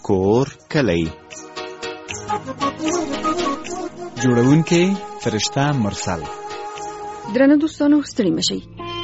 کور کلی. جوړونکی فرشته مرسل. درنو دوستانو ستړي مشئ.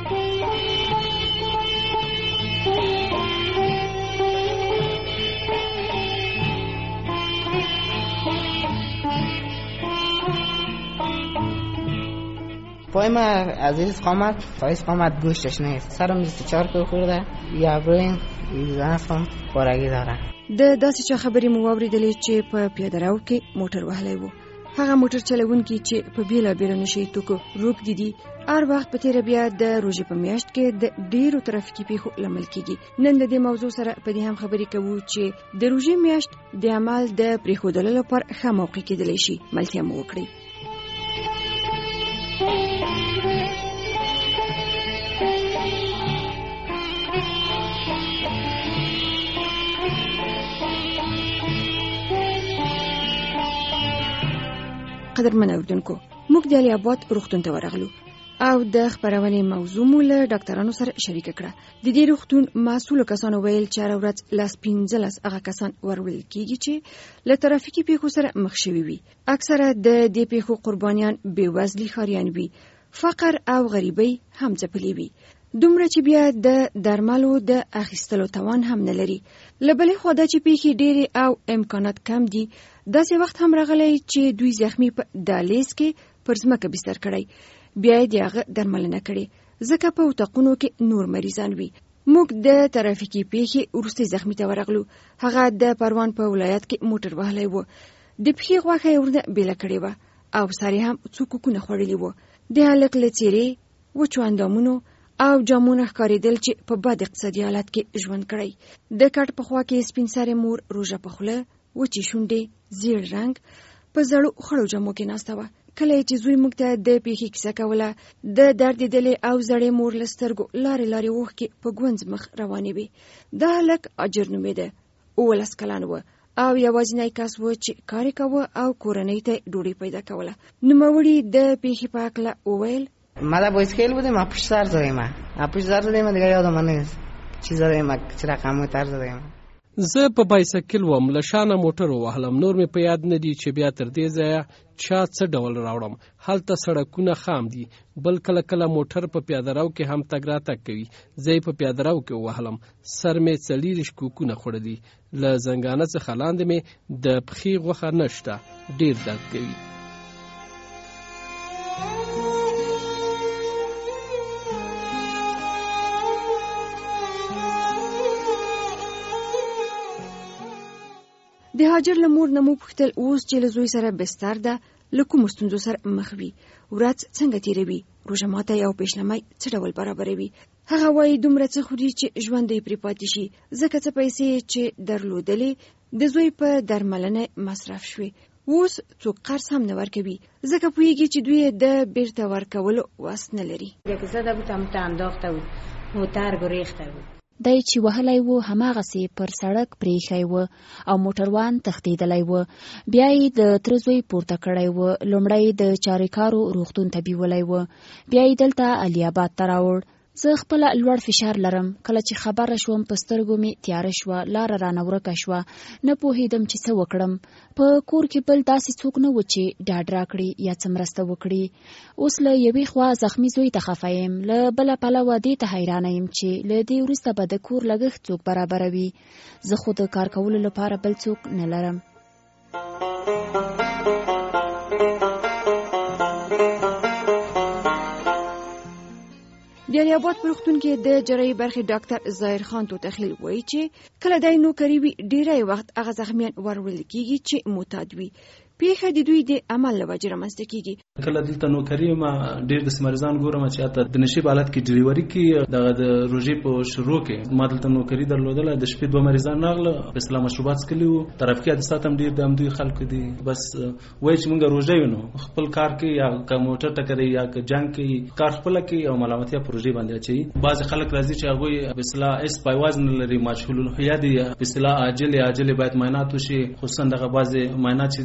پای ما از این قامت گوشتش نیست. سرم 24 کیلو خورده. یا برین زنفم پارگی داره. د داسې چا خبرې مو واورېدلې چې په پیاده رو کې موټر وهلی و. هغه موټر چلونکي چې په بیلابیلو نشهیي توکو روږدي دي هر وخت په تېره بیا د روژې په میاشت کې د ډېرو ترافیکي پیښو لامل کیږي. نن د دې موضوع سره په دې هم خبرې کوو چې د روژې میاشت د عمل د پرېښودلو لپاره ښه موقع کېدلی شي. ملتیا مو وکړئ. قدرمن اوردونکو، موږ د علي اباد روغتون ته ورغلو او د خبرونې موضوع مو له ډاکټرانو سره شریک کړه. د دې روغتون مسؤل کسانو ویل چې هر ورځ لاس 15 هغه کسان ورول کیږي چې له ترافیکي پیښو سره مخ شوي وي. اکثره د دې پیښو قربانیان بېوزلي ښاریان وي، فقر او غریبۍ هم ځپلي وي، دومره چې بیا د درملو د اخیستلو توان هم نه لري. له بلې خوا دا چې پیښې ډېرې او امکانات کم دي، داسې وخت هم راغلی چې دوی زخمی په دهلیز کې پر ځمکه بستر کړی، بیا یې د هغه درملنه کړې ځکه په اتاقونو کې نور مریضان وي. موږ د ترافیکي پیښې وروستي زخمی ته ورغلو. هغه د پروان په ولایت کې موټر وهلی و. د پښې غوښه یې ورنه بیله کړې وه او سر یې هم څو کوکونه خوړلي وو. د هلک له څېرې وچو اندامونو او جامونه ښکارېدل چې په بد اقتصادي حالت کې ژوند کړی. د کټ په خوا کې سپین سرې مور روژه په خوله، وچې شونډې، زیړ رنګ، په زړو خړو جامو کې ناسته وه. کله چې زوی موږ ته د پیښې کیسه کوله، د دردېدلې او زړې مور له سترګو لارې لارې اوښکې په ګونځ مخ روانې وې. دا هلک اجر نومېده، 19 کلن و او یوازینی کس و چې کار یې کاوه او کورنۍ ته ډوډۍ پیدا کوله. نوموړي د پیښې په هکله وویل: ما در بایسکل بودیم، ما پشت سر زدیم، دیگه یادم نیست چی زدیم، چه رقمو تر زدیم. زه په بایسکل وم، له شانه موټر ووهلم، نور مې په یاد نه دي چې بیا تر دې ځایه چا څه ډول راوړم. هلته سړکونه خام دي، بل کله کله موټر په پیاده رو کې هم تګ راتګ کوي. زه یې په پیاده رو کې ووهلم، سر مې 40 کوکونه خوړلي، له زنګانه څخه لاندې مې د پښې غوښه نشته، ډېر درد کوي. د هاجر له مور نه مو پوښتل اوس چې له زوی سره بستر ده، له کومو ستونزو سره مخ وي، ورځ څنګه تېروي، روژه ماتی او پیشلمی څه ډول برابروي. هغه وایي دومره څه خوري چې ژوند یې پرې پاتې شي، ځکه څه پیسې چې درلودلې د زوی په درملنه مصرف شوې، اوس څوک قرض هم نه ورکوي، ځکه پوهېږي چې دوی د بیرته ورکولو وس نه لري. زده بودم ته انداخته بود، موتر گریخته بود. دای چې وهلی و هماغسې پر سړک پرېښی و او موټروان تښتېدلی و. بیا یې د تره زوی پورته کړی و. لومړی د چاریکارو روغتون ته بیولی و، بیا یې دلته علي اباد ته راوړ. زه خپله لوړ فشار لرم. کله چې خبره شوم په سترګو مې تیاره شوه، لاره رانه ورکه شوه، نه پوهېدم چې څه وکړم. په کور کې بل داسې څوک نه و چې ډاډ راکړي یا څه مرسته وکړي. اوس له یوې خوا زخمي زوی ته خفه یم، له بله پلوه دې ته حیرانه یم چې له دې وروسته به د کور لګښت څوک برابروي. زه خو د کار کولو لپاره بل څوک نه لرم. د علي اباد په روغتون کې د جراحي برخې ډاکټر ظاهر خان توتخیل وایي چې کله دای نوکري وي ډیری وخت هغه زخمیان ورول کېږي چې معتاد وي. پیښه د دوی د عمل له وجې رامنځته کېږي. کله دلته نوکري ما ډېر د مریضان ګورم چې حتی د نشیب حالت کې ډلیوري کې د روژې په شروع کې ما دلته نوکري درلودله. د شپې 2 مریضان راغله، په اسلام مشروبات څکلي وو. ترافیکي حادثات هم ډېر د همدوی خلکو دي. بس وایي چې موږ روژه یو نو خپل کار کوي، یا که موټر ټکري یا که جنګ کوي، کار خپله کوي او ملامتیا په روژې باندې اچوي. بعضې خلک راځي چې هغوی په اصطلاح هېڅ پایواز نه لري، مجهول الهویه دي، په اصطلاح عاجل باید معاینات وشي. خصوصا دغه بعضې معاینات چې دي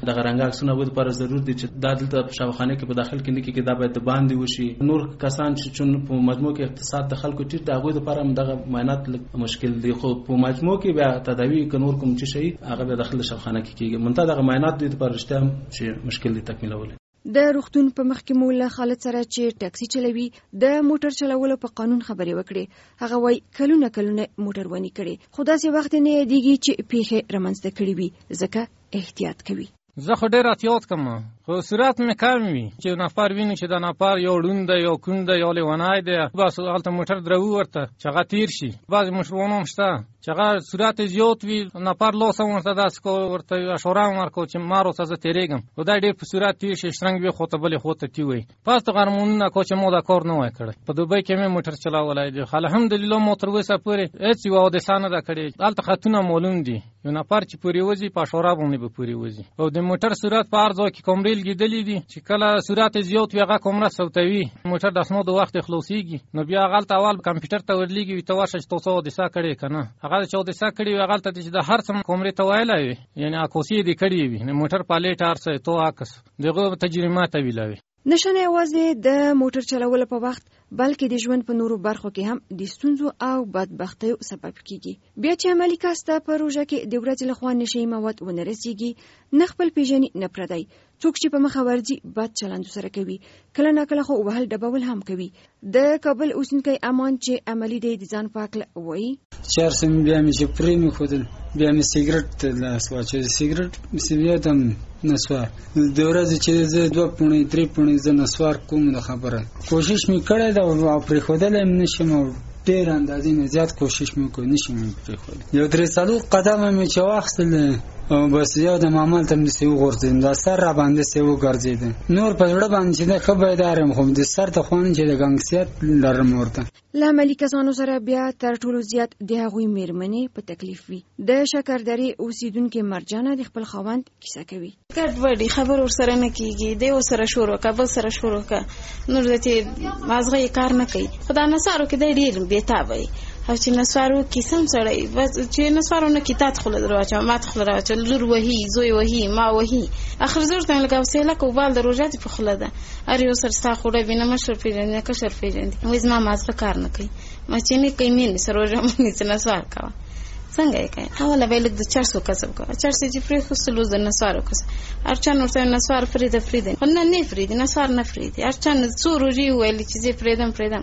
د غرنګ عکسونه ود پر ضرورت دي چې د دلته په شاوخانه کې په داخل کې نه کې دا باید باندې وشي. نور کسان چې چون په مجموع کې اقتصاد د خلکو ټیټ د هغه لپاره هم دغه معاینات مشکل دي، خو په مجموع کې بیا تداوی کنور کوم چې شي هغه به داخل شاوخانه کې کیږي. منتها دغه معاینات دي پر رښتیا چې مشکل دي تکمیلول. د روغتون په مخ کې مولا خالد سره چې ټاکسي چلوي د موټر چلولو په قانون خبرې وکړي. هغه وای کلونه موټر ونی کړي، خو داسې وخت نه دیږي چې پیښه رامنځته کړي وي، ځکه احتیاط کوي. زه خو ډېر احتیاط کوم، خو سرعت مې کم وي چې نفر ویني چې د نفر یو ړوند دی، یو کوڼ دی، یو لیونی دی، بس هلته موټر درو ورته چې هغه تیر شي. بعضې موټروان هم شته چې هغه سرعت زیات وي، نفر لاس هم ورته داسې کو، ورته اشاره هم ورکړو چې ما راته زه تېرېږم، خو دی ډېر په سرعت تیر شي، شرنګ بیا خواته بلې خواته تیوي. پس د غرمونونه کو چې ما دا کار نه وای کړی. په دوبۍ کې مې موټر چلولی دی، الحمدلله ما تر اوسه پورې هېڅ یوه حادثه نه ده کړې. هلته خطونه معلوم دي، یو نفر چې پورې وځي په اشاره باندې به پورې وځي. او د موټر سرعت په هر ځای کې کامرې لګېدلي دي چې کله سرعت زیات وي هغه کامره ثبتوي، موټر د اسنادو وخت خلاصېږي، نو بیا هغلته اول کمپیوټر ته ورلیږي ته ورشه چې تاسو حادثه کړې که نه. هغه چې حادثه کړې وي هغلته چې د هر څه کامرې ته ویلی وي، یعنې عکاسي دې کړې وي، موټر پلیټ هر څه تو عکس د هغو تجربه ته ویلوي. نشه نه یوازې د موټر چلولو په وخت بلکې د ژوند په نورو برخو کې هم د ستونزو او بدبختیو سبب کیږي. بیا چې عملي کاسته په روژه کې د ورځې لخوا نشهیي مواد ونه رسیږي، نه خپل پیژني نه پردی، څوک چې په مخه ورځي بد چلند سره کوي، کله ناکله خو وهل ډبول هم کوي. د کابل اوسېدونکی امان چې عملي دی د ځان په هکله وایي: چرسم بیا مې چې پرې مې ښودل، بیا مې سیګرټ ته لاس واچوي، سیګرټ مې بیا ته نسوار د ورځې چې زه 2 پوڼې 3 پوڼې زه نسوار کوم. د خبره کوشش مې کړی ده او پرېښودلی هم نشم، او ډېر اندازې نه زیات کوشش مې وکړ، نشم مې پرېښودلی. یو 3-4 قدمه مې چې واخیستل او بس یو د معمل ته مې سې وغورځېدم، دا سر را باندې سې وګرځېده. نور په زړه باندې چې د ښه بیدار یم، خو د سر ته خو نه چې د ګنګسیت لرم ورته. له عملي کسانو سره بیا تر ټولو زیات د هغوی مېرمنې په تکلیف وي. د شکردرې اوسېدونکې مرجانه د خپل خاوند کیسه کوي. ګډوډي خبر ورسره نه کېږي، دی ورسره شروع که بل سره شروع که، نور د چې مازغه یې کار نه کوي. خو دا نسوارو کې دی ډېر بېتابه وي، او چې نسوارو کې سم سړی بس چې نسوارو نه کې تا ته خوله در واچوه، ما ته خوله را واچوه، لور وهي، زوی وهي، ما وهي. اخر زه ورته وایم لکه حوصله که وبال د روژه دې په خوله ده، هر یو سره ستا خوله وي، نه مشر پېژني نه کشر پېژني. وایي زما مازغه کار نه کوي، ما چې نه کوي مې نیسه روژه مې نیسه نسوار کوه. څنګه یې کوي؟ اوله به یې لږ د چرسو کسب کوه، چرس یې چې پرېښوستل اوس د نسوارو کسب. هر چا ورته نسوار پرېږده، خو نه پرېږدي، نسوار نه پرېږدي. هر چا څو روژې وویلې چې زه پرېږدم،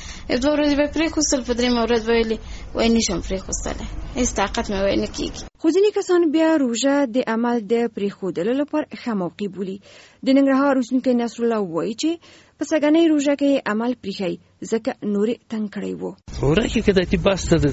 2 ورځې به پرېښوستل، په 3مه ورځ به ویلې وایي نشم پرېښوستلی، هېڅ طاقت مې وایي نه کېږي. خو ځینې کسان بیا روژه د عمل د پرېښودلو لپاره ښه موقع بولي. د ننګرهار اوسېدونکی نصرالله وایي چې په سږنۍ روژه کې عمل پرېښی ځکه نورې تنګ کړی و. روژه کې که دتي بس ته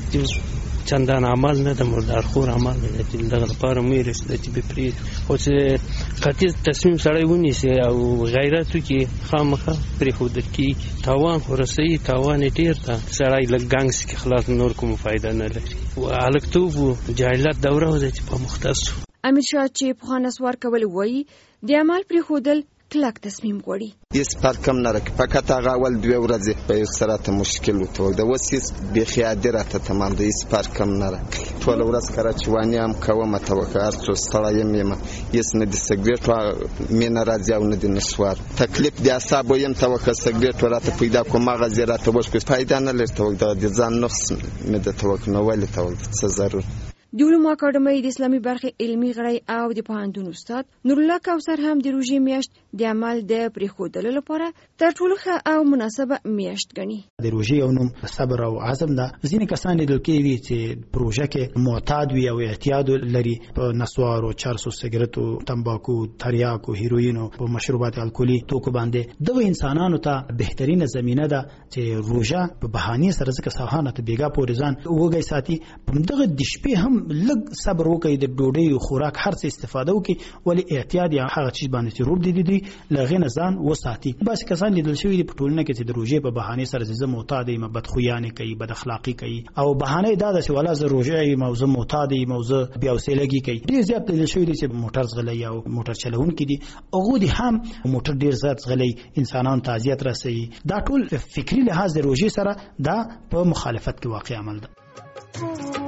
چندان عمل نه ده، مردارخور عمل نه ده چې دغه لپاره مې رسېده چې به پرېږدو. خو چې قطعي تصمیم سړی ونیسي او غیرت وکړي، خامخا پرېښودل کېږي. تاوان خو رسوي، تاوان یې ډېر ده، سړی لږ ګنګس کې خلاص، نور کوم فایده نه لري. هلکتوب و جاهلیت دوره ده چې په مختص و. امیرشاه چې پخوا نسوار کول وایي د عمل پرېښودل کلک تصمیم غواړي. هیڅ فرق هم نه راکړي، فقط هغه اول 2 ورځې په یو سره راته مشکل ورته وکړه، اوس هېڅ بیخي عادي راته تمام ده، هېڅ فرق هم نه راکړي. ټوله ورځ کره چواني هم کومه توقع هر څو ستړی یم، هېڅ نه د سګرېټو مې نه راځي او نه د نسوار. تکلیف د اعصابو یم توقع سګرېټو راته پیدا کوم، مغز یې راته وشکو، فایده نه لري توقع، د ځان نقص مې د توقع نه ولې توقع څه ضرور. د علومو اکاډمۍ د اسلامي برخې علمي غړی او د پوهنتون استاد نورالله کوثر هم د روژې میاشت د عمل د پرېښودلو لپاره تر ټولو ښه او مناسبه میاشت ګڼي. د روژې یو نوم صبر او عزم ده. ځینې کسان لیدل کېږي چې په روژه کې معتاد وي او اعتیاد لري په نسوارو، چرسو، سګرټو، تمباکو، تریاکو، هیروینو، په مشروبات الکولي توکو باندې. دغه انسانانو ته بهترینه زمینه ده چې روژه په بهانې سره ځکه سهانه ته بیګا پورې ځان وږی ساتي، په دغه د شپې هم لږ صبر وکړي، د ډوډۍ خوراک هر څه استفاده وکړي، ولی اعتیاد یا هغه چیز باندې چې روب دي له هغې نه ځان وساتي. بس کسان لیدل شوي دي په ټولنه کې چې د روژې په بهانې سره زه معتاد یم، بدخویانې کوي، بد اخلاقي کوي، او بهانه دا ده چې ولا زه روژه یم او زه معتاد یم او زه بې حوصلګي کوي. ډېر زیات لیدل شوي دي چې موټر ځغلي او موټر چلوونکي دي، هغوی دي هم موټر ډېر زیات ځغلي، انسانانو ته اذیت رسوي. دا ټول فکري لحاظ د روژې سره دا په مخالفت کې واقع عمل ده.